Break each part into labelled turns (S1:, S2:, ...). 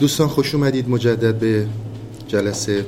S1: دوستان خوش اومدید مجدد به جلسه.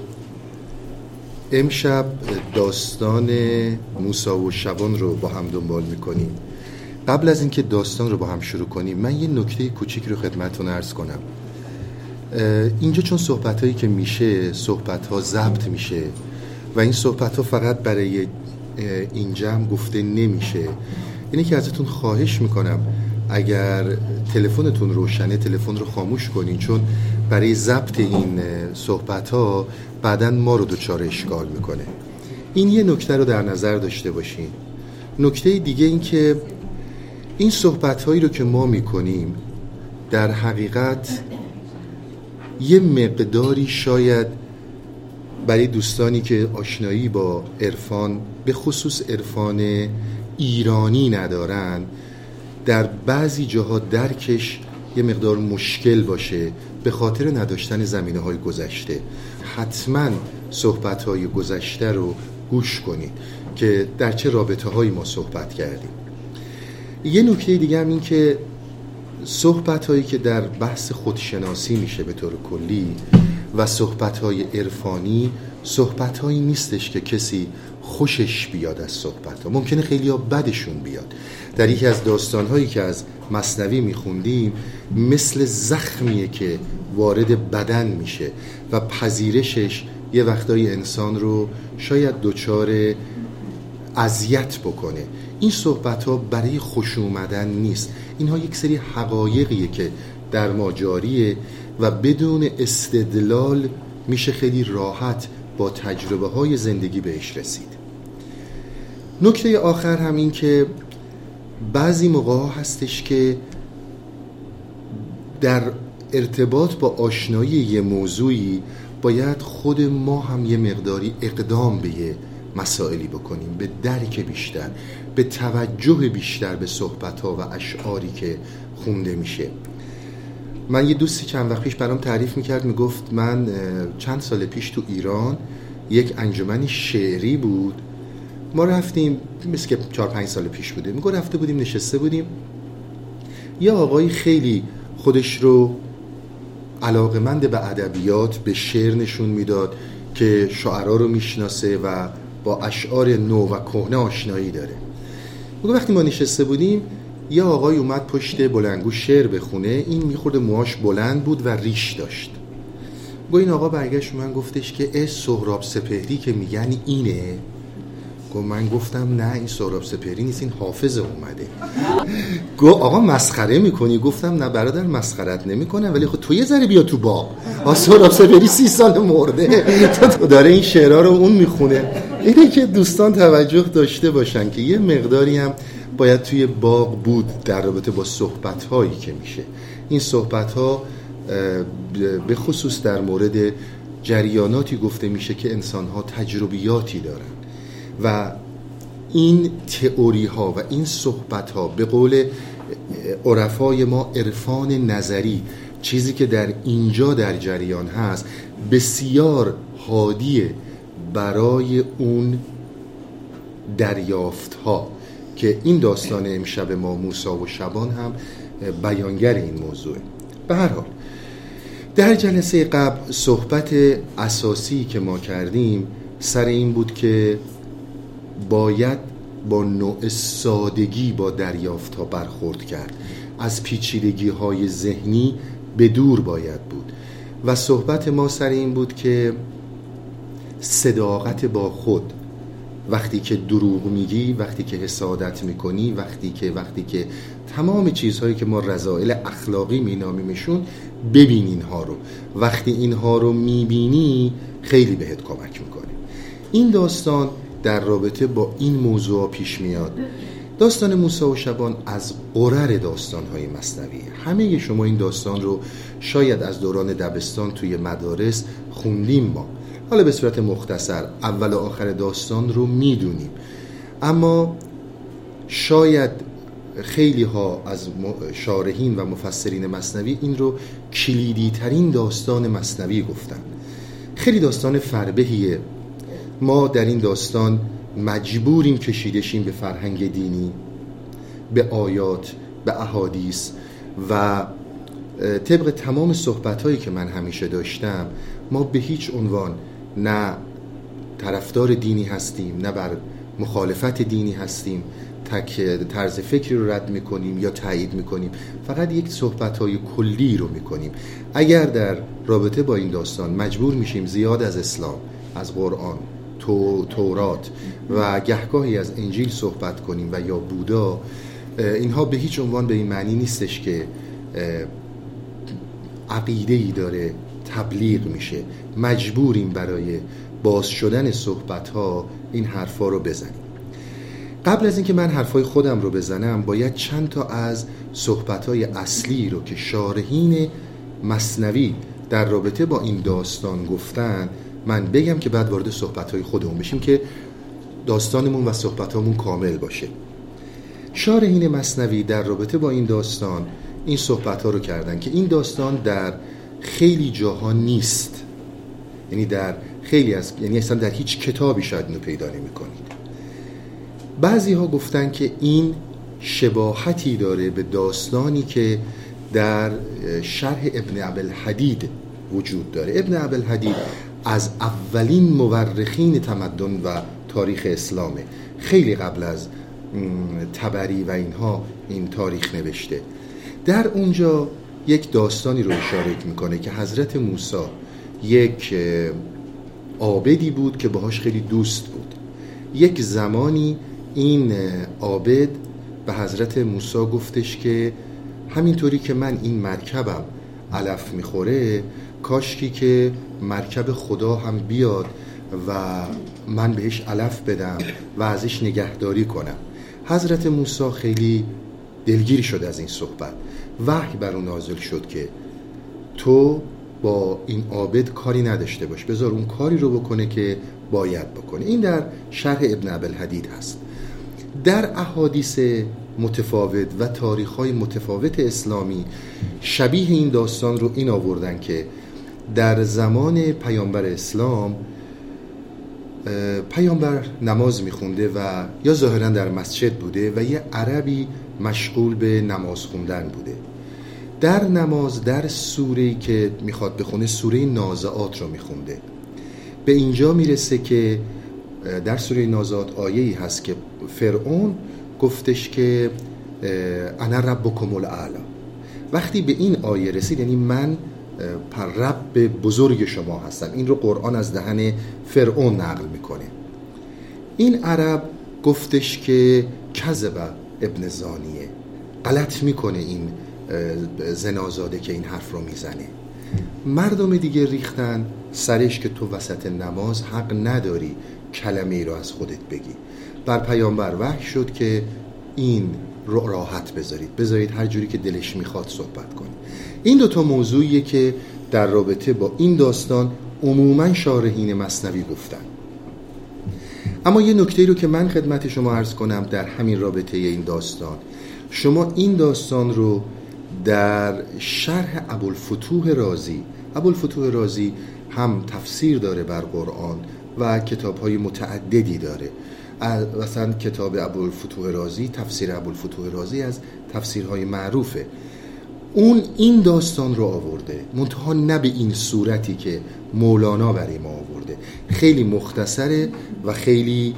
S1: امشب داستان موسی و شبان رو با هم دنبال میکنیم. قبل از اینکه داستان رو با هم شروع کنیم من یه نکته کوچیک رو خدمتتون عرض کنم. اینجا چون صحبتایی که میشه صحبتها ضبط میشه و این صحبتها فقط برای این جمع گفته نمیشه، اینه که ازتون خواهش میکنم اگر تلفنتون روشنه تلفن رو خاموش کنین، چون برای ضبط این صحبت‌ها بعداً ما رو دچار اشکال میکنه. این یه نکته رو در نظر داشته باشین. نکته دیگه این که این صحبت‌هایی رو که ما میکنیم در حقیقت یه مقداری شاید برای دوستانی که آشنایی با عرفان، به خصوص عرفان ایرانی ندارن، در بعضی جاها درکش یه مقدار مشکل باشه به خاطر نداشتن زمینه‌های گذشته. حتما صحبت‌های گذشته رو گوش کنید که در چه رابطه‌هایی ما صحبت کردیم. یه نکته دیگه هم این که صحبت‌هایی که در بحث خودشناسی میشه به طور کلی و صحبت‌های عرفانی صحبت‌هایی نیستش که کسی خوشش بیاد از صحبت‌ها. ممکنه خیلی‌ها بدشون بیاد. در یکی از داستان‌هایی که از مثنوی می‌خوندیم مثل زخمیه که وارد بدن میشه و پذیرشش یه وقتایی انسان رو شاید دچار اذیت بکنه. این صحبت‌ها برای خوش اومدن نیست. اینها یک سری حقایقیه که در ما جاریه و بدون استدلال میشه خیلی راحت با تجربه‌های زندگی بهش رسید. نکته آخر هم این که بعضی موقع‌ها هستش که در ارتباط با آشنایی یه موضوعی باید خود ما هم یه مقداری اقدام به یه مسائلی بکنیم، به درک بیشتر، به توجه بیشتر به صحبت‌ها و اشعاری که خونده میشه. من یه دوستی چند وقت پیش برام تعریف میکرد، میگفت من چند سال پیش تو ایران یک انجمن شعری بود، ما رفتیم، مثل که 4-5 سال پیش بوده، میگه رفته بودیم نشسته بودیم، یه آقایی خیلی خودش رو علاقمند به ادبیات، به شعر نشون میداد که شاعرها رو میشناسه و با اشعار نو و کهنه آشنایی داره. میگه وقتی ما نشسته بودیم یه آقای اومد پشت بلندگو شعر بخونه، این میخورده موهاش بلند بود و ریش داشت. گو این آقا برگشت من گفتش که سهراب سپهری که میگن اینه؟ گو من گفتم نه این سهراب سپهری نیست، این حافظ اومده. گو آقا مسخره میکنی؟ گفتم نه برادر مسخرت نمیکنم، ولی خب تو یه ذره بیا تو باغ. سهراب سپهری 30 سال مرده داره این شعرها رو اون میخونه. اینه که دوستان توجه داشته باشن که یه مقداری هم باید توی باغ بود در رابطه با صحبت‌هایی که میشه. این صحبت‌ها به خصوص در مورد جریاناتی گفته میشه که انسان‌ها تجربیاتی دارن و این تئوری‌ها و این صحبت‌ها به قول عرفای ما عرفان نظری، چیزی که در اینجا در جریان هست بسیار هادیه برای اون دریافت‌ها که این داستان امشب ما موسی و شبان هم بیانگر این موضوعه. به هر حال در جلسه قبل صحبت اساسی که ما کردیم سر این بود که باید با نوع سادگی با دریافت‌ها برخورد کرد، از پیچیدگی‌های ذهنی به دور باید بود و صحبت ما سر این بود که صداقت با خود، وقتی که دروغ میگی، وقتی که حسادت میکنی، وقتی که تمام چیزهایی که ما رذائل اخلاقی مینامیمشون، ببین اینها رو. وقتی اینها رو میبینی خیلی بهت کمک میکنه. این داستان در رابطه با این موضوع پیش میاد. داستان موسی و شبان از قرر داستان‌های مثنوی. همه شما این داستان رو شاید از دوران دبستان توی مدارس خوندیم ما. حالا به صورت مختصر اول و آخر داستان رو میدونیم، اما شاید خیلی ها از شارحین و مفسرین مثنوی این رو کلیدی ترین داستان مثنوی گفتن. خیلی داستان فربهیه. ما در این داستان مجبوریم کشیدشیم به فرهنگ دینی، به آیات، به احادیث و طبق تمام صحبت‌هایی که من همیشه داشتم، ما به هیچ عنوان نه طرفدار دینی هستیم، نه بر مخالفت دینی هستیم، طرز فکری رو رد میکنیم یا تایید میکنیم، فقط یک صحبت‌های کلی رو میکنیم. اگر در رابطه با این داستان مجبور میشیم زیاد از اسلام، از قرآن، تورات و گهگاهی از انجیل صحبت کنیم و یا بودا، اینها به هیچ عنوان به این معنی نیستش که عقیده‌ای داره تبلیغ میشه. مجبوریم برای باز شدن صحبت‌ها این حرفا رو بزنیم. قبل از اینکه من حرفای خودم رو بزنم، باید چند تا از صحبت‌های اصلی رو که شارحین مثنوی در رابطه با این داستان گفتن من بگم که بعد وارد صحبت‌های خودمون بشیم که داستانمون و صحبتامون کامل باشه. شارحین مثنوی در رابطه با این داستان این صحبت‌ها رو کردن که این داستان در خیلی جاها نیست، یعنی در خیلی از، یعنی اصلا در هیچ کتابی شاید اینو پیدا نمی‌کنید. بعضی ها گفتن که این شباهتی داره به داستانی که در شرح ابن ابوالحدید وجود داره. ابن ابوالحدید از اولین مورخین تمدن و تاریخ اسلامه، خیلی قبل از طبری و اینها این تاریخ نوشته. در اونجا یک داستانی رو اشاره میکنه که حضرت موسی یک عابدی بود که باهاش خیلی دوست بود. یک زمانی این عابد به حضرت موسی گفتش که همینطوری که من این مرکبم علف میخوره، کاشکی که مرکب خدا هم بیاد و من بهش علف بدم و ازش نگهداری کنم. حضرت موسی خیلی دلگیر شد از این صحبت. وحی بر اون نازل شد که تو با این عابد کاری نداشته باش، بذار اون کاری رو بکنه که باید بکنه. این در شرح ابن ابوالحدید هست. در احادیث متفاوت و تاریخ‌های متفاوت اسلامی شبیه این داستان رو این آوردن که در زمان پیامبر اسلام پیامبر نماز میخونده و یا ظاهراً در مسجد بوده و یه عربی مشغول به نماز خوندن بوده. در نماز در سوره‌ای که میخواد بخونه سوره نازعات رو میخونده. به اینجا میرسه که در سوره نازعات آیه‌ای هست که فرعون گفتش که انا ربکم الاعلی. وقتی به این آیه رسید، یعنی من رب بزرگ شما هستم، این رو قرآن از دهن فرعون نقل میکنه. این عرب گفتش که کذب ابن زانیه، غلط میکنه این زنازاده که این حرف رو میزنه. مردم دیگه ریختن سرش که تو وسط نماز حق نداری کلمه ای رو از خودت بگی. بر پیامبر وحی شد که این رو راحت بذارید هر جوری که دلش میخواد صحبت کنید. این دوتا موضوعیه که در رابطه با این داستان عموما شارحین مثنوی گفتن. اما یه نکته رو که من خدمت شما عرض کنم در همین رابطه این داستان، شما این داستان رو در شرح ابوالفتوح رازی هم تفسیر داره بر قرآن و کتاب‌های متعددی داره. مثلا کتاب ابوالفتوح رازی، تفسیر ابوالفتوح رازی از تفسیرهای معروفه. اون این داستان رو آورده، منتها نه به این صورتی که مولانا برای ما آورده. خیلی مختصره و خیلی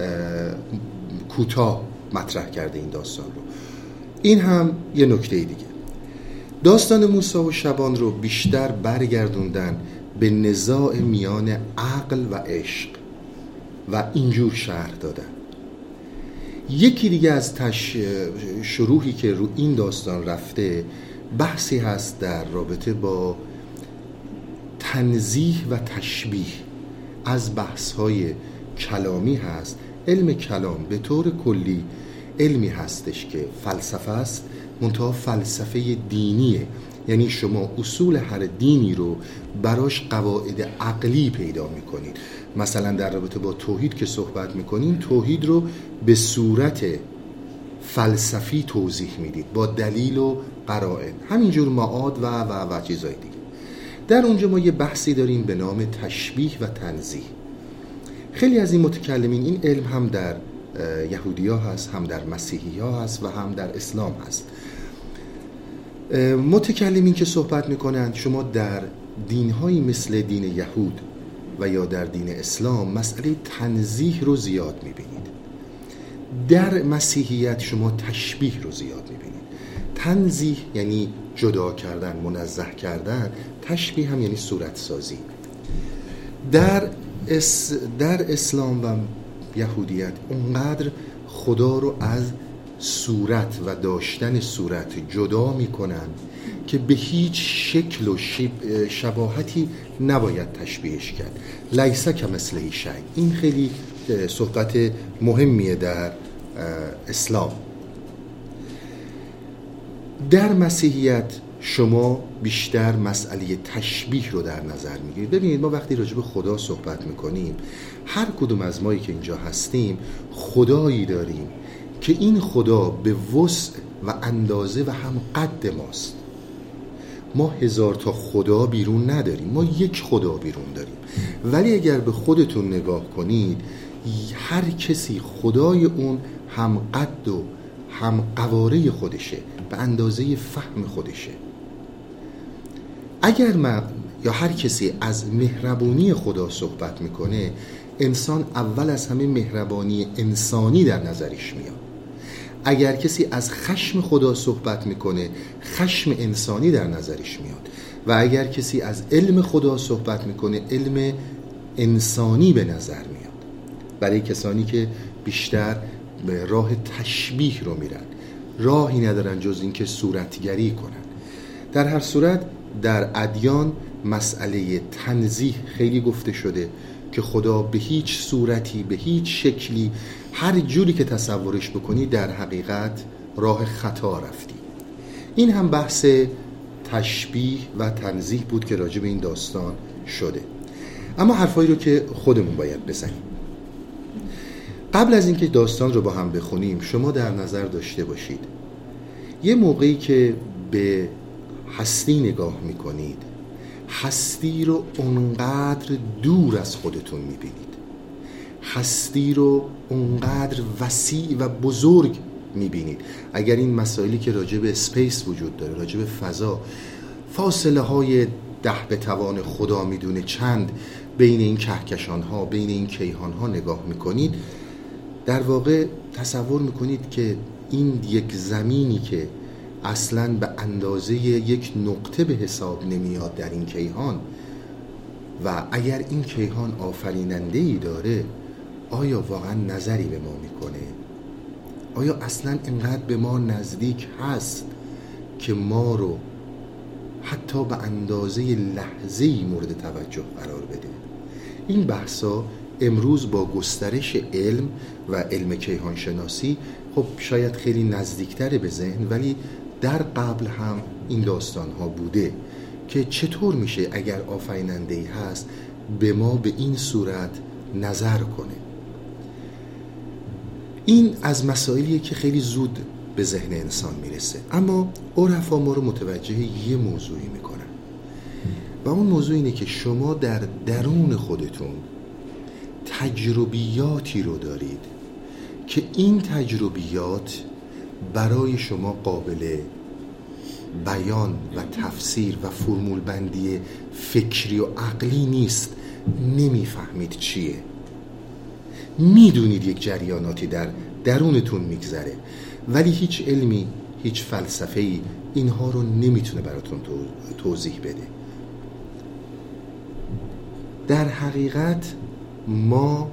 S1: کوتاه مطرح کرده این داستان رو. این هم یه نکته دیگه. داستان موسی و شبان رو بیشتر برگردوندن به نزاع میان عقل و عشق و اینجور شرح دادن. یکی دیگه از شروحی که رو این داستان رفته بحثی هست در رابطه با تنزیه و تشبیه. از بحث‌های کلامی هست. علم کلام به طور کلی علمی هستش که فلسفه است، منتها فلسفه دینیه. یعنی شما اصول هر دینی رو براش قواعد عقلی پیدا میکنید. مثلا در رابطه با توحید که صحبت میکنین، توحید رو به صورت فلسفی توضیح میدید با دلیل و قرائن، همینجور معاد و چیزای دیگه. در اونجا ما یه بحثی داریم به نام تشبیه و تنزیه. خیلی از این متکلمین، این علم هم در یهودی ها هست، هم در مسیحی ها هست و هم در اسلام هست. متکلمین که صحبت میکنند شما در دینهایی مثل دین یهود و یا در دین اسلام مسئله تنزیه رو زیاد میبینید. در مسیحیت شما تشبیه رو زیاد میبینید. تنزیه یعنی جدا کردن، منزه کردن. تشبیه هم یعنی صورت سازی. در اسلام و یهودیت اونقدر خدا رو از صورت و داشتن صورت جدا میکنن که به هیچ شکل و شباهتی نباید تشبیهش کرد. لیس کمثله شیء. این خیلی صحبت مهمیه در اسلام. در مسیحیت شما بیشتر مسئله تشبیه رو در نظر میگیرید. ببینید ما وقتی راجع به خدا صحبت میکنیم، هر کدوم از مایی که اینجا هستیم خدایی داریم که این خدا به وسع و اندازه و هم قد ماست. ما 1000 تا خدا بیرون نداریم، ما یک خدا بیرون داریم. ولی اگر به خودتون نگاه کنید، هر کسی خدای اون هم قد و هم قواره خودشه، به اندازه فهم خودشه. اگر من یا هر کسی از مهربانی خدا صحبت میکنه، انسان اول از همه مهربانی انسانی در نظرش میاد. اگر کسی از خشم خدا صحبت میکنه، خشم انسانی در نظرش میاد. و اگر کسی از علم خدا صحبت میکنه، علم انسانی به نظر میاد. برای کسانی که بیشتر به راه تشبیه رو میرن، راهی ندارن جز این که صورتگری کنن. در هر صورت در ادیان مسئله تنزیه خیلی گفته شده که خدا به هیچ صورتی، به هیچ شکلی، هر جوری که تصورش بکنی در حقیقت راه خطا رفتی. این هم بحث تشبیه و تنزیه بود که راجع به این داستان شده. اما حرفایی رو که خودمون باید بزنیم. قبل از اینکه داستان رو با هم بخونیم، شما در نظر داشته باشید یه موقعی که به هستی نگاه میکنید، هستی رو اونقدر دور از خودتون میبینید، هستی رو اونقدر وسیع و بزرگ میبینید. اگر این مسائلی که راجع به اسپیس وجود داره، راجع به فضا، فاصله های 10 به توان خدا میدونه چند بین این کهکشان ها، بین این کیهان ها نگاه میکنید، در واقع تصور میکنید که این یک زمینی که اصلاً به اندازه یک نقطه به حساب نمیاد در این کیهان، و اگر این کیهان آفریننده‌ای داره، آیا واقعا نظری به ما میکنه؟ آیا اصلاً اینقدر به ما نزدیک هست که ما رو حتی به اندازه لحظه‌ای مورد توجه قرار بده؟ این بحثا امروز با گسترش علم و علم کیهان شناسی خب شاید خیلی نزدیکتر به ذهن، ولی در قبل هم این داستان ها بوده که چطور میشه اگر آفریننده‌ای هست به ما به این صورت نظر کنه. این از مسائلیه که خیلی زود به ذهن انسان میرسه، اما عرفا ما رو متوجه یه موضوعی میکنن و اون موضوع اینه که شما در درون خودتون تجربیاتی رو دارید که این تجربیات برای شما قابل بیان و تفسیر و فرمول بندی فکری و عقلی نیست. نمیفهمید چیه، میدونید یک جریاناتی در درونتون میگذره، ولی هیچ علمی، هیچ فلسفه‌ای اینها رو نمیتونه براتون توضیح بده. در حقیقت ما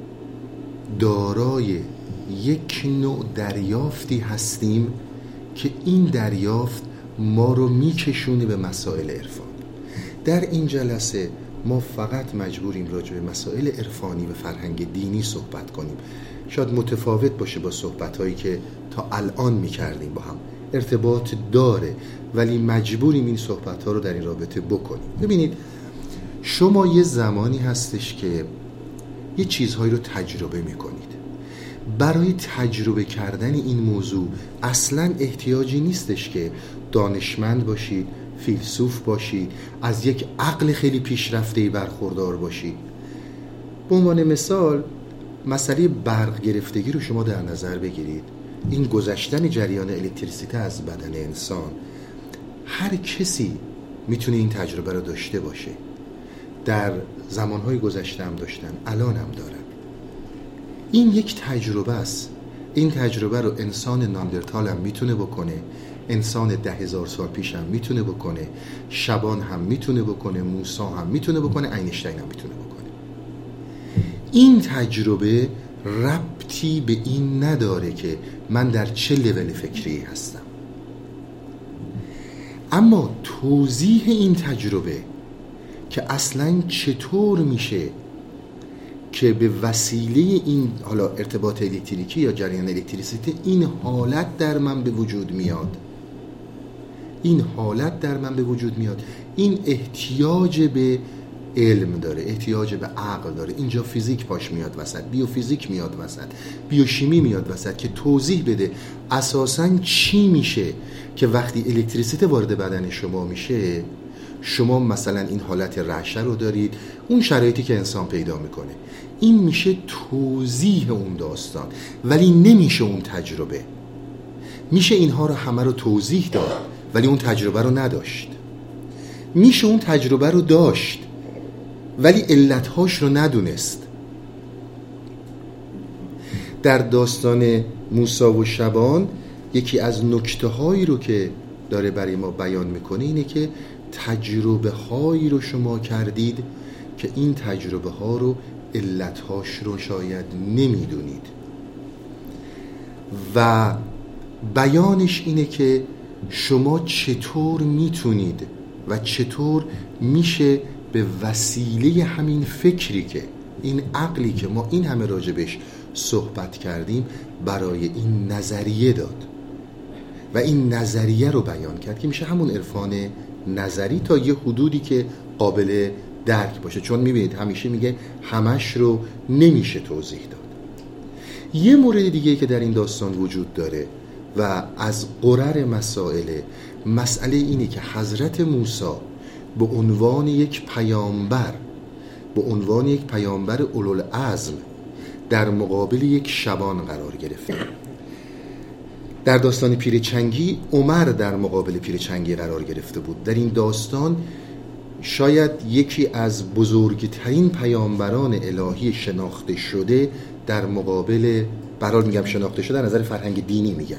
S1: دارای یک نوع دریافتی هستیم که این دریافت ما رو میکشونه به مسائل عرفان. در این جلسه ما فقط مجبوریم راجع به مسائل عرفانی و فرهنگ دینی صحبت کنیم. شاید متفاوت باشه با صحبت‌هایی که تا الان میکردیم، با هم ارتباط داره، ولی مجبوریم این صحبت‌ها رو در این رابطه بکنیم. ببینید، شما یه زمانی هستش که یه چیزهایی رو تجربه میکنید. برای تجربه کردن این موضوع اصلاً احتیاجی نیستش که دانشمند باشید، فیلسوف باشید، از یک عقل خیلی پیشرفته‌ای برخوردار باشید. به عنوان مثال مسئله برق گرفتگی رو شما در نظر بگیرید. این گذشتن جریان الکتریسیته از بدن انسان هر کسی میتونه این تجربه رو داشته باشه. در زمانهای گذشته هم داشتن، الان هم دارن. این یک تجربه است. این تجربه رو انسان ناندرتال هم میتونه بکنه، انسان 10,000 سال پیش هم میتونه بکنه، شبان هم میتونه بکنه، موسی هم میتونه بکنه، اینشتین هم میتونه بکنه. این تجربه ربطی به این نداره که من در چه لول فکری هستم. اما توضیح این تجربه که اصلاً چطور میشه که به وسیله این حالا ارتباط الکتریکی یا جریان الکتریسیته این حالت در من به وجود میاد، این حالت در من به وجود میاد، این احتیاج به علم داره، احتیاج به عقل داره. اینجا فیزیک پاش میاد وسط، بیوفیزیک میاد وسط، بیوشیمی میاد وسط که توضیح بده اساساً چی میشه که وقتی الکتریسیته وارد بدن شما میشه، شما مثلا این حالت رعشه رو دارید، اون شرایطی که انسان پیدا میکنه. این میشه توضیح اون داستان، ولی نمیشه اون تجربه. میشه اینها رو همه رو توضیح داد ولی اون تجربه رو نداشت. میشه اون تجربه رو داشت ولی علتهاش رو ندونست. در داستان موسی و شبان یکی از نکته هایی رو که داره برای ما بیان میکنه اینه که تجربه هایی رو شما کردید که این تجربه ها رو علتهاش رو شاید نمیدونید و بیانش اینه که شما چطور میتونید و چطور میشه به وسیله همین فکری که این عقلی که ما این همه راجبش صحبت کردیم برای این نظریه داد و این نظریه رو بیان کرد که میشه همون عرفان نظری تا یه حدودی که قابل درک باشه. چون میبینید همیشه میگه همش رو نمیشه توضیح داد. یه مورد دیگه که در این داستان وجود داره و از قرر مسئله اینه که حضرت موسی به عنوان یک پیامبر اولوالعزم در مقابل یک شبان قرار گرفته. در داستان پیرچنگی عمر در مقابل پیرچنگی قرار گرفته بود. در این داستان شاید یکی از بزرگترین پیامبران الهی شناخته شده در مقابل، برای میگم شناخته شده در نظر فرهنگ دینی میگم،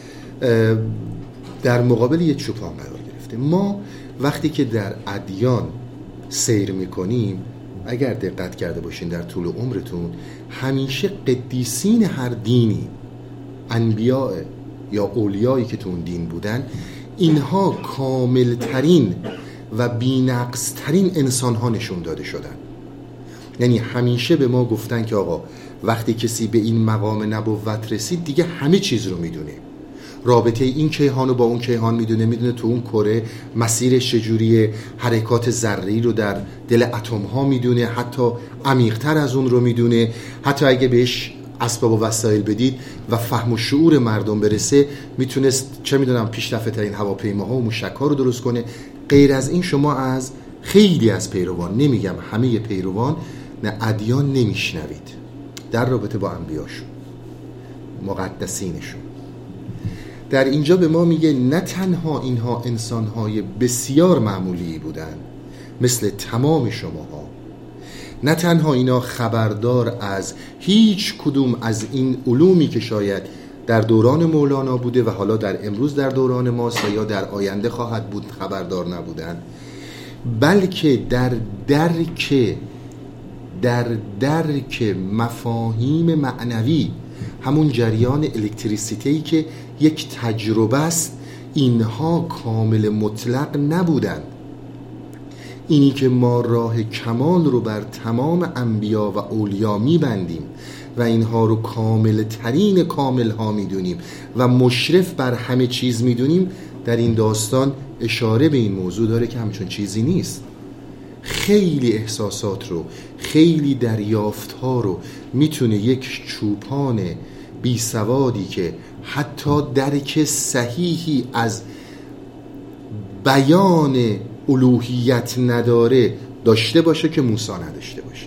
S1: در مقابل یک چوپان قرار گرفته. ما وقتی که در ادیان سیر میکنیم، اگر دقت کرده باشین در طول عمرتون، همیشه قدیسین هر دینی، انبیاء یا اولیایی که تو اون دین بودن، اینها کاملترین و بی‌نقص‌ترین انسان‌ها نشون داده شدن. یعنی همیشه به ما گفتن که آقا وقتی کسی به این مقام نبوت رسید دیگه همه چیز رو میدونه، رابطه این کیهان رو با اون کیهان میدونه تو اون کره مسیرش چجوریه، حرکات ذره‌ای رو در دل اتم‌ها میدونه، حتی عمیق‌تر از اون رو میدونه. حتی اگه بهش اسباب و وسایل بدید و فهم و شعور مردم برسه، میتونست چه میدونم پیشرفته ترین هواپیماها و موشک‌ها رو درست کنه. غیر از این شما از خیلی از پیروان، نمیگم همه پیروان، نه ادیان نمیشنوید در رابطه با انبیاشون، مقدسینشون. در اینجا به ما میگه نه تنها اینها انسانهای بسیار معمولی بودن مثل تمام شماها، نه تنها اینا خبردار از هیچ کدوم از این علومی که شاید در دوران مولانا بوده و حالا در امروز در دوران ماست و یا در آینده خواهد بود خبردار نبودن، بلکه در درک مفاهیم معنوی، همون جریان الکتریسیته‌ای که یک تجربه است، اینها کامل مطلق نبودند. اینی که ما راه کمال رو بر تمام انبیا و اولیا میبندیم و اینها رو کامل ترین کامل ها میدونیم و مشرف بر همه چیز میدونیم، در این داستان اشاره به این موضوع داره که همچون چیزی نیست. خیلی احساسات رو، خیلی دریافت ها رو میتونه یک چوپان بی سوادی که حتی درک صحیحی از بیان الوهیت نداره داشته باشه که موسی نداشته باشه.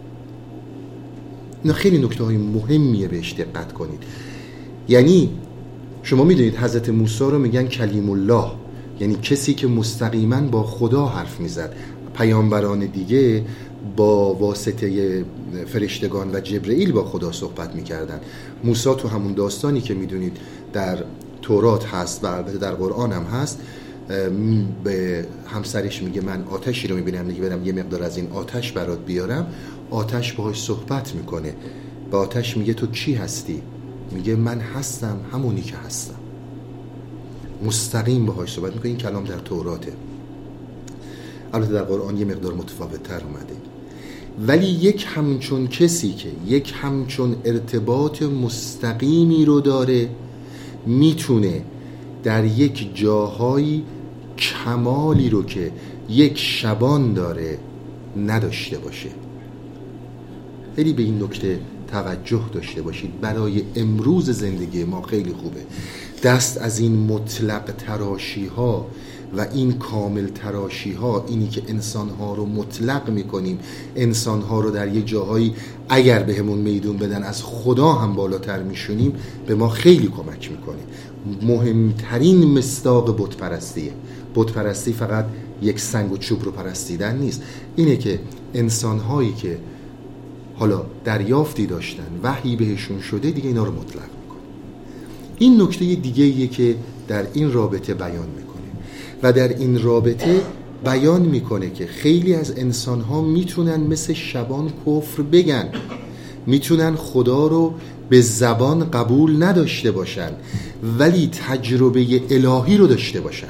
S1: اینا خیلی نکته های مهمیه، بهش دقت کنید. یعنی شما میدونید حضرت موسی رو میگن کلیم الله یعنی کسی که مستقیما با خدا حرف میزد. پیامبران دیگه با واسطه فرشتگان و جبرئیل با خدا صحبت میکردن. موسی تو همون داستانی که میدونید در تورات هست و البته در قرآن هم هست، به همسرش میگه من آتشی رو میبینم، میگه برم یه مقدار از این آتش برات بیارم. آتش باهاش صحبت میکنه، به آتش میگه تو کی هستی؟ میگه من هستم همونی که هستم. مستقیم باهاش صحبت میکنه. این کلام در توراته، البته در قرآن یه مقدار متفاوت تر اومده. ولی یک همچون کسی که یک همچون ارتباط مستقیمی رو داره، میتونه در یک جاهایی کمالی رو که یک شبان داره نداشته باشه. خیلی به این نکته توجه داشته باشید. برای امروز زندگی ما خیلی خوبه دست از این مطلق تراشی ها و این کامل تراشی ها، اینی که انسان ها رو مطلق میکنیم، انسان ها رو در یه جاهایی اگر به همون میدون بدن از خدا هم بالاتر میشونیم، به ما خیلی کمک میکنه. مهمترین مصداق بت پرستیه. بت پرستی فقط یک سنگ و چوب رو پرستیدن نیست، اینه که انسان هایی که حالا دریافتی داشتن، وحی بهشون شده، دیگه اینا رو مطلق میکنه. این نکته دیگه‌ایه که در این رابطه بیان میکنه و در این رابطه بیان میکنه که خیلی از انسان‌ها میتونن مثل شبان کفر بگن، میتونن خدا رو به زبان قبول نداشته باشن ولی تجربه الهی رو داشته باشن.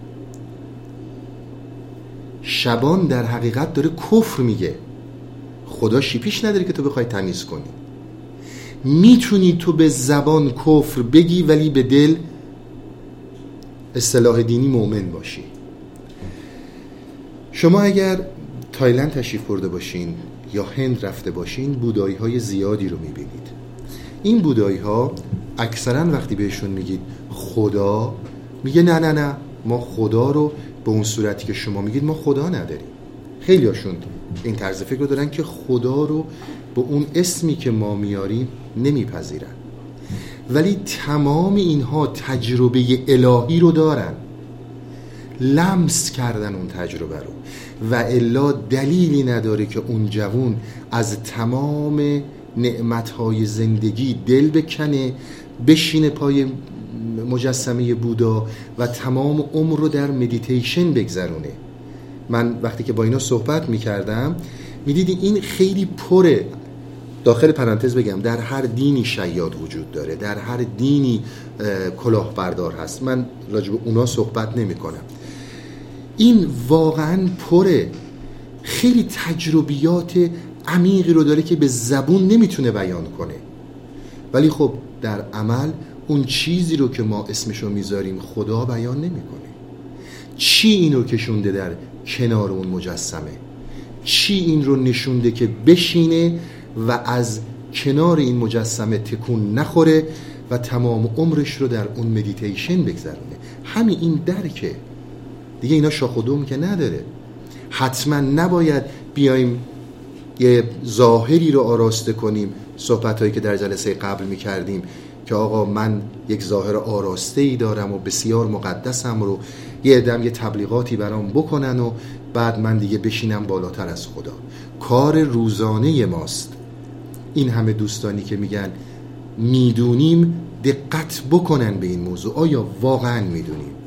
S1: شبان در حقیقت داره کفر میگه، خدا شیپیش نداره که تو بخوای تمیز کنی. میتونی تو به زبان کفر بگی ولی به دل اصطلاح دینی مؤمن باشی. شما اگر تایلند تشریف برده باشین یا هند رفته باشین، بودایی های زیادی رو میبینید. این بودایی ها اکثرا وقتی بهشون میگید خدا، میگه نه نه نه، ما خدا رو به اون صورتی که شما میگید ما خدا نداریم. خیلی هاشون این طرز فکر رو دارن که خدا رو به اون اسمی که ما میاریم نمیپذیرن، ولی تمام اینها تجربه الهی رو دارن، لمس کردن اون تجربه رو، و الا دلیلی نداره که اون جوون از تمام نعمتهای زندگی دل بکنه، بشینه پای مجسمه بودا و تمام عمر رو در مدیتیشن بگذرونه. من وقتی که با اینا صحبت میکردم میدیدی این خیلی پره. داخل پرانتز بگم در هر دینی شیاد وجود داره، در هر دینی کلاهبردار هست، من راجع به اونا صحبت نمی کنم. این واقعا پره، خیلی تجربیات عمیقی رو داره که به زبون نمیتونه بیان کنه، ولی خب در عمل اون چیزی رو که ما اسمشو میذاریم خدا بیان نمیکنه. چی اینو کشونده در کنار اون مجسمه؟ چی این رو نشونده که بشینه و از کنار این مجسمه تکون نخوره و تمام عمرش رو در اون مدیتیشن بگذرونه؟ همین این درکه دیگه. اینا شاخ و دم که نداره. حتما نباید بیایم یه ظاهری رو آراسته کنیم، صحبتایی که در جلسه قبل میکردیم که آقا من یک ظاهر آراسته‌ای دارم و بسیار مقدسم، رو یه عدم یه تبلیغاتی برام بکنن و بعد من دیگه بشینم بالاتر از خدا. کار روزانه ماست. این همه دوستانی که میگن میدونیم، دقت بکنن به این موضوع. آیا واقعا میدونیم؟